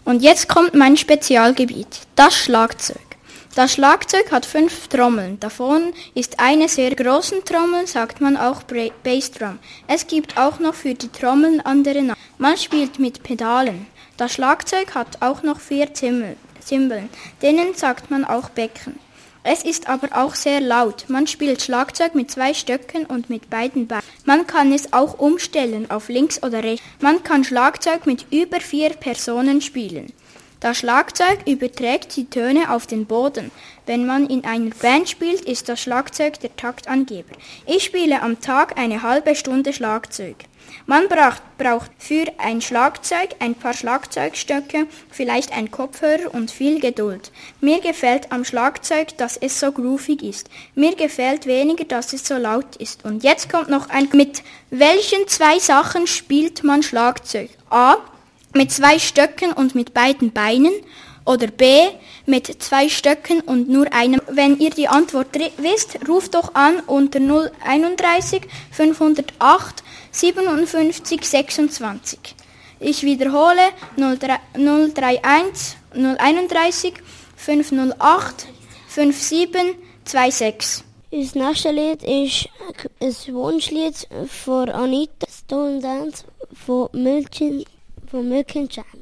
Und jetzt kommt mein Spezialgebiet, das Schlagzeug. Das Schlagzeug hat 5 Trommeln. Davon ist eine sehr große Trommel, sagt man auch Bassdrum. Es gibt auch noch für die Trommeln andere Namen. Man spielt mit Pedalen. Das Schlagzeug hat auch noch 4 Zimbeln. Denen sagt man auch Becken. Es ist aber auch sehr laut. Man spielt Schlagzeug mit 2 Stöcken und mit beiden Beinen. Man kann es auch umstellen auf links oder rechts. Man kann Schlagzeug mit über 4 Personen spielen. Das Schlagzeug überträgt die Töne auf den Boden. Wenn man in einer Band spielt, ist das Schlagzeug der Taktangeber. Ich spiele am Tag eine halbe Stunde Schlagzeug. Man braucht für ein Schlagzeug ein paar Schlagzeugstöcke, vielleicht ein Kopfhörer und viel Geduld. Mir gefällt am Schlagzeug, dass es so groovig ist. Mir gefällt weniger, dass es so laut ist. Und jetzt kommt noch mit welchen 2 Sachen spielt man Schlagzeug? A. Mit 2 Stöcken und mit beiden Beinen. Oder B. Mit 2 Stöcken und nur einem. Wenn ihr die Antwort wisst, ruft doch an unter 031 508 57 26. Ich wiederhole 031 031 508 5726. Unser nächstes Lied ist ein Wunschlied von Anita Stone Dance von Milk and Jam.